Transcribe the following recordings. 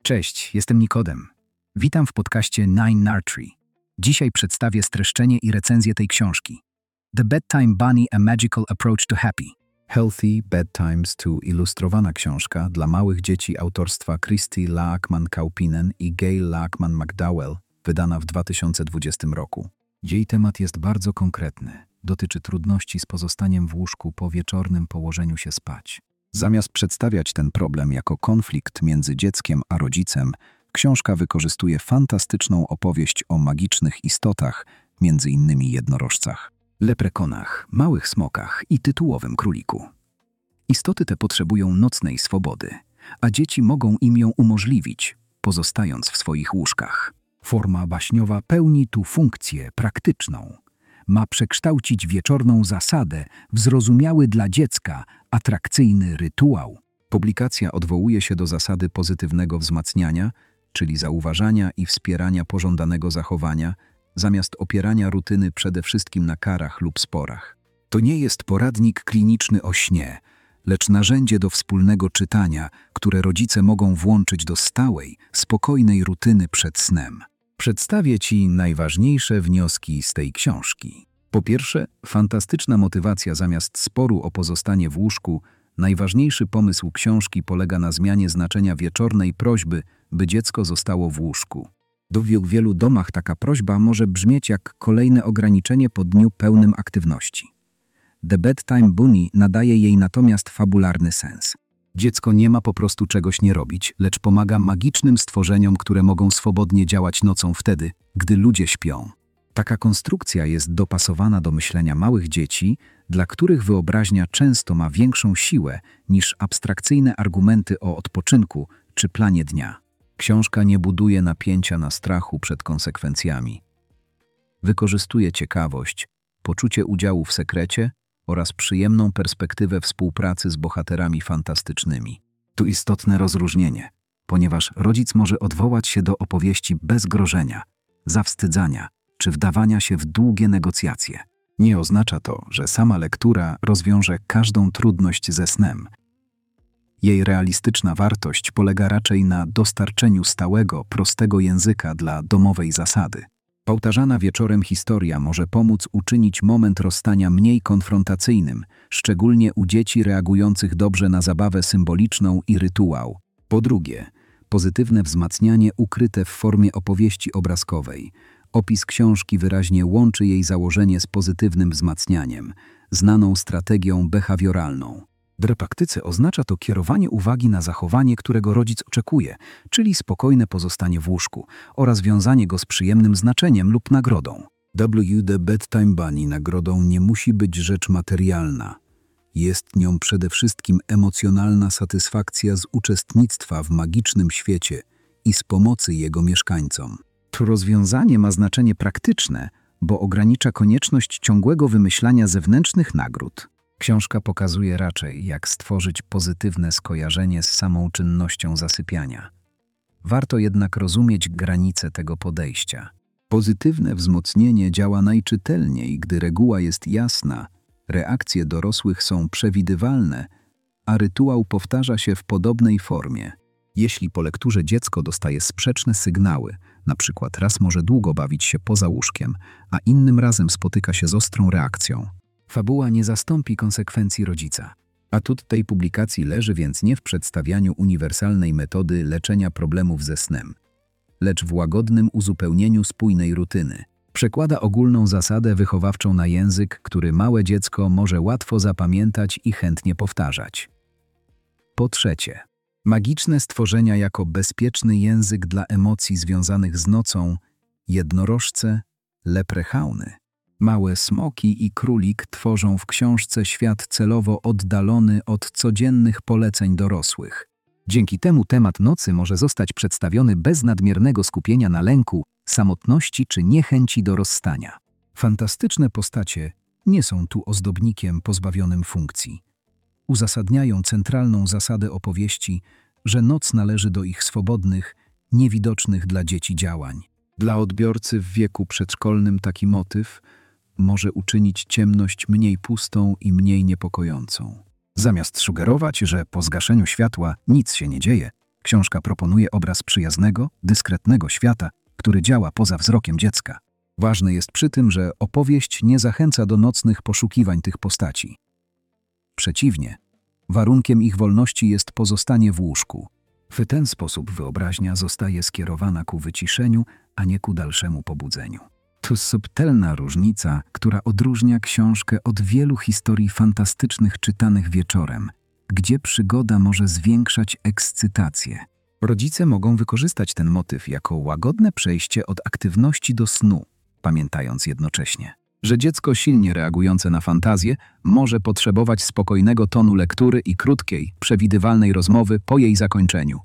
Cześć, jestem Nikodem. Witam w podcaście Nine Nursery. Dzisiaj przedstawię streszczenie i recenzję tej książki. The Bedtime Bunny – A Magical Approach to Happy. Healthy Bedtimes to ilustrowana książka dla małych dzieci autorstwa Christy Laakman-Kaupinen i Gail Laakman-McDowell, wydana w 2020 roku. Jej temat jest bardzo konkretny. Dotyczy trudności z pozostaniem w łóżku po wieczornym położeniu się spać. Zamiast przedstawiać ten problem jako konflikt między dzieckiem a rodzicem, książka wykorzystuje fantastyczną opowieść o magicznych istotach, między innymi jednorożcach, leprekonach, małych smokach i tytułowym króliku. Istoty te potrzebują nocnej swobody, a dzieci mogą im ją umożliwić, pozostając w swoich łóżkach. Forma baśniowa pełni tu funkcję praktyczną. Ma przekształcić wieczorną zasadę w zrozumiały dla dziecka, atrakcyjny rytuał. Publikacja odwołuje się do zasady pozytywnego wzmacniania, czyli zauważania i wspierania pożądanego zachowania, zamiast opierania rutyny przede wszystkim na karach lub sporach. To nie jest poradnik kliniczny o śnie, lecz narzędzie do wspólnego czytania, które rodzice mogą włączyć do stałej, spokojnej rutyny przed snem. Przedstawię Ci najważniejsze wnioski z tej książki. Po pierwsze, fantastyczna motywacja zamiast sporu o pozostanie w łóżku. Najważniejszy pomysł książki polega na zmianie znaczenia wieczornej prośby, by dziecko zostało w łóżku. W wielu domach taka prośba może brzmieć jak kolejne ograniczenie po dniu pełnym aktywności. The Bedtime Bunny nadaje jej natomiast fabularny sens. Dziecko nie ma po prostu czegoś nie robić, lecz pomaga magicznym stworzeniom, które mogą swobodnie działać nocą wtedy, gdy ludzie śpią. Taka konstrukcja jest dopasowana do myślenia małych dzieci, dla których wyobraźnia często ma większą siłę niż abstrakcyjne argumenty o odpoczynku czy planie dnia. Książka nie buduje napięcia na strachu przed konsekwencjami. Wykorzystuje ciekawość, poczucie udziału w sekrecie oraz przyjemną perspektywę współpracy z bohaterami fantastycznymi. Tu istotne rozróżnienie, ponieważ rodzic może odwołać się do opowieści bez grożenia, zawstydzania czy wdawania się w długie negocjacje. Nie oznacza to, że sama lektura rozwiąże każdą trudność ze snem. Jej realistyczna wartość polega raczej na dostarczeniu stałego, prostego języka dla domowej zasady. Powtarzana wieczorem historia może pomóc uczynić moment rozstania mniej konfrontacyjnym, szczególnie u dzieci reagujących dobrze na zabawę symboliczną i rytuał. Po drugie, pozytywne wzmacnianie ukryte w formie opowieści obrazkowej. Opis książki wyraźnie łączy jej założenie z pozytywnym wzmacnianiem, znaną strategią behawioralną. W praktyce oznacza to kierowanie uwagi na zachowanie, którego rodzic oczekuje, czyli spokojne pozostanie w łóżku oraz wiązanie go z przyjemnym znaczeniem lub nagrodą. The Bedtime Bunny nagrodą nie musi być rzecz materialna. Jest nią przede wszystkim emocjonalna satysfakcja z uczestnictwa w magicznym świecie i z pomocy jego mieszkańcom. To rozwiązanie ma znaczenie praktyczne, bo ogranicza konieczność ciągłego wymyślania zewnętrznych nagród. Książka pokazuje raczej, jak stworzyć pozytywne skojarzenie z samą czynnością zasypiania. Warto jednak rozumieć granice tego podejścia. Pozytywne wzmocnienie działa najczytelniej, gdy reguła jest jasna, reakcje dorosłych są przewidywalne, a rytuał powtarza się w podobnej formie. Jeśli po lekturze dziecko dostaje sprzeczne sygnały, na przykład raz może długo bawić się poza łóżkiem, a innym razem spotyka się z ostrą reakcją, fabuła nie zastąpi konsekwencji rodzica. Atut tej publikacji leży więc nie w przedstawianiu uniwersalnej metody leczenia problemów ze snem, lecz w łagodnym uzupełnieniu spójnej rutyny. Przekłada ogólną zasadę wychowawczą na język, który małe dziecko może łatwo zapamiętać i chętnie powtarzać. Po trzecie, magiczne stworzenia jako bezpieczny język dla emocji związanych z nocą, jednorożce, leprechauny. Małe smoki i królik tworzą w książce świat celowo oddalony od codziennych poleceń dorosłych. Dzięki temu temat nocy może zostać przedstawiony bez nadmiernego skupienia na lęku, samotności czy niechęci do rozstania. Fantastyczne postacie nie są tu ozdobnikiem pozbawionym funkcji. Uzasadniają centralną zasadę opowieści, że noc należy do ich swobodnych, niewidocznych dla dzieci działań. Dla odbiorcy w wieku przedszkolnym taki motyw może uczynić ciemność mniej pustą i mniej niepokojącą. Zamiast sugerować, że po zgaszeniu światła nic się nie dzieje, Książka proponuje obraz przyjaznego, dyskretnego świata, który działa poza wzrokiem dziecka. Ważne jest przy tym, że opowieść nie zachęca do nocnych poszukiwań tych postaci. Przeciwnie, warunkiem ich wolności jest pozostanie w łóżku. W ten sposób wyobraźnia zostaje skierowana ku wyciszeniu, a nie ku dalszemu pobudzeniu. To subtelna różnica, która odróżnia książkę od wielu historii fantastycznych czytanych wieczorem, gdzie przygoda może zwiększać ekscytację. Rodzice mogą wykorzystać ten motyw jako łagodne przejście od aktywności do snu, pamiętając jednocześnie, że dziecko silnie reagujące na fantazję może potrzebować spokojnego tonu lektury i krótkiej, przewidywalnej rozmowy po jej zakończeniu.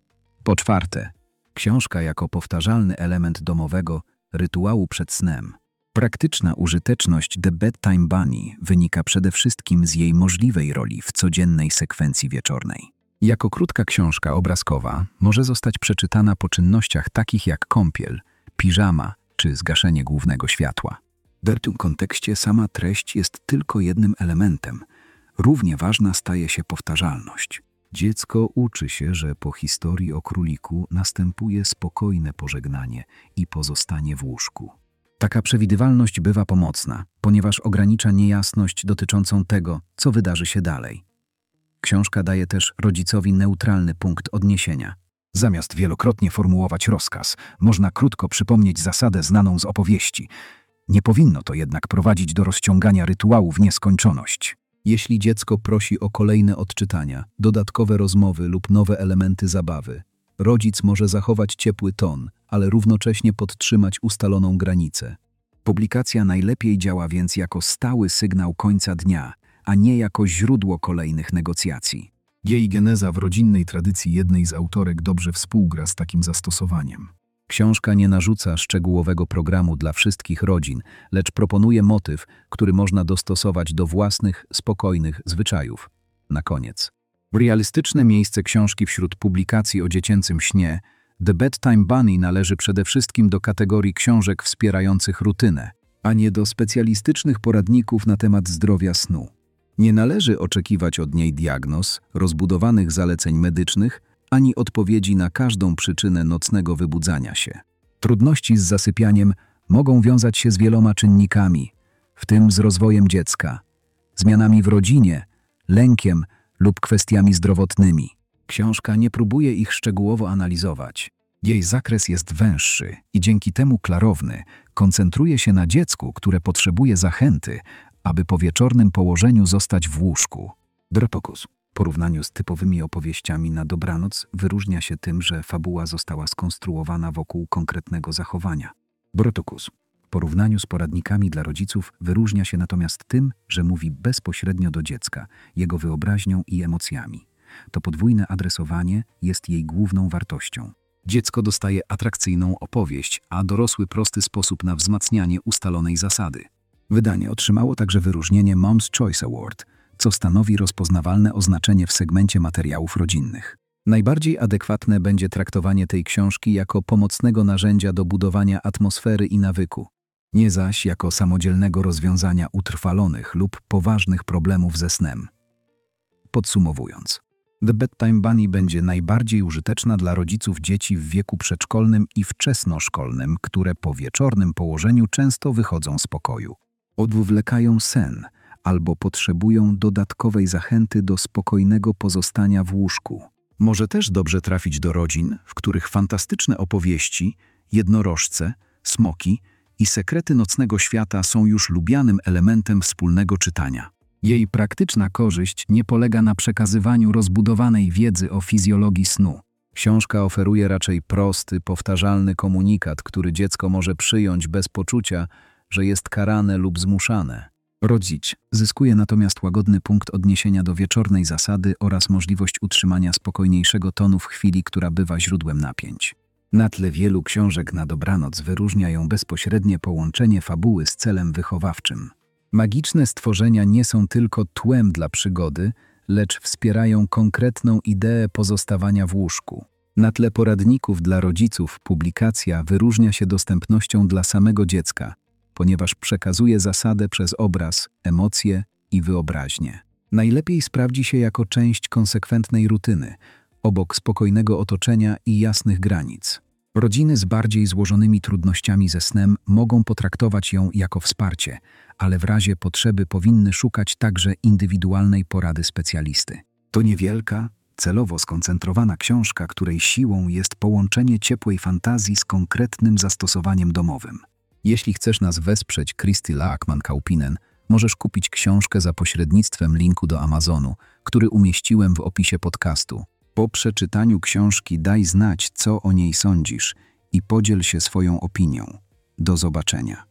Po czwarte, książka jako powtarzalny element domowego rytuału przed snem. Praktyczna użyteczność The Bedtime Bunny wynika przede wszystkim z jej możliwej roli w codziennej sekwencji wieczornej. Jako krótka książka obrazkowa może zostać przeczytana po czynnościach takich jak kąpiel, piżama czy zgaszenie głównego światła. W tym kontekście sama treść jest tylko jednym elementem. Równie ważna staje się powtarzalność. Dziecko uczy się, że po historii o króliku następuje spokojne pożegnanie i pozostanie w łóżku. Taka przewidywalność bywa pomocna, ponieważ ogranicza niejasność dotyczącą tego, co wydarzy się dalej. Książka daje też rodzicowi neutralny punkt odniesienia. Zamiast wielokrotnie formułować rozkaz, można krótko przypomnieć zasadę znaną z opowieści. Nie powinno to jednak prowadzić do rozciągania rytuału w nieskończoność. Jeśli dziecko prosi o kolejne odczytania, dodatkowe rozmowy lub nowe elementy zabawy, rodzic może zachować ciepły ton, ale równocześnie podtrzymać ustaloną granicę. Publikacja najlepiej działa więc jako stały sygnał końca dnia, a nie jako źródło kolejnych negocjacji. Jej geneza w rodzinnej tradycji jednej z autorek dobrze współgra z takim zastosowaniem. Książka nie narzuca szczegółowego programu dla wszystkich rodzin, lecz proponuje motyw, który można dostosować do własnych, spokojnych zwyczajów. Na koniec. Realistyczne miejsce książki wśród publikacji o dziecięcym śnie, The Bedtime Bunny należy przede wszystkim do kategorii książek wspierających rutynę, a nie do specjalistycznych poradników na temat zdrowia snu. Nie należy oczekiwać od niej diagnoz, rozbudowanych zaleceń medycznych, ani odpowiedzi na każdą przyczynę nocnego wybudzania się. Trudności z zasypianiem mogą wiązać się z wieloma czynnikami, w tym z rozwojem dziecka, zmianami w rodzinie, lękiem lub kwestiami zdrowotnymi. Książka nie próbuje ich szczegółowo analizować. Jej zakres jest węższy i dzięki temu klarowny, koncentruje się na dziecku, które potrzebuje zachęty, aby po wieczornym położeniu zostać w łóżku. Dropokus. W porównaniu z typowymi opowieściami na dobranoc wyróżnia się tym, że fabuła została skonstruowana wokół konkretnego zachowania. Brotokus. W porównaniu z poradnikami dla rodziców wyróżnia się natomiast tym, że mówi bezpośrednio do dziecka, jego wyobraźnią i emocjami. To podwójne adresowanie jest jej główną wartością. Dziecko dostaje atrakcyjną opowieść, a dorosły prosty sposób na wzmacnianie ustalonej zasady. Wydanie otrzymało także wyróżnienie Mom's Choice Award, co stanowi rozpoznawalne oznaczenie w segmencie materiałów rodzinnych. Najbardziej adekwatne będzie traktowanie tej książki jako pomocnego narzędzia do budowania atmosfery i nawyku, nie zaś jako samodzielnego rozwiązania utrwalonych lub poważnych problemów ze snem. Podsumowując, The Bedtime Bunny będzie najbardziej użyteczna dla rodziców dzieci w wieku przedszkolnym i wczesnoszkolnym, które po wieczornym położeniu często wychodzą z pokoju. Odwlekają sen albo potrzebują dodatkowej zachęty do spokojnego pozostania w łóżku. Może też dobrze trafić do rodzin, w których fantastyczne opowieści, jednorożce, smoki i sekrety nocnego świata są już lubianym elementem wspólnego czytania. Jej praktyczna korzyść nie polega na przekazywaniu rozbudowanej wiedzy o fizjologii snu. Książka oferuje raczej prosty, powtarzalny komunikat, który dziecko może przyjąć bez poczucia, że jest karane lub zmuszane. Rodzic zyskuje natomiast łagodny punkt odniesienia do wieczornej zasady oraz możliwość utrzymania spokojniejszego tonu w chwili, która bywa źródłem napięć. Na tle wielu książek na dobranoc wyróżnia ją bezpośrednie połączenie fabuły z celem wychowawczym. Magiczne stworzenia nie są tylko tłem dla przygody, lecz wspierają konkretną ideę pozostawania w łóżku. Na tle poradników dla rodziców publikacja wyróżnia się dostępnością dla samego dziecka, ponieważ przekazuje zasadę przez obraz, emocje i wyobraźnię. Najlepiej sprawdzi się jako część konsekwentnej rutyny, obok spokojnego otoczenia i jasnych granic. Rodziny z bardziej złożonymi trudnościami ze snem mogą potraktować ją jako wsparcie, ale w razie potrzeby powinny szukać także indywidualnej porady specjalisty. To niewielka, celowo skoncentrowana książka, której siłą jest połączenie ciepłej fantazji z konkretnym zastosowaniem domowym. Jeśli chcesz nas wesprzeć, Christy Laakman-Kaupinen, możesz kupić książkę za pośrednictwem linku do Amazonu, który umieściłem w opisie podcastu. Po przeczytaniu książki daj znać, co o niej sądzisz i podziel się swoją opinią. Do zobaczenia.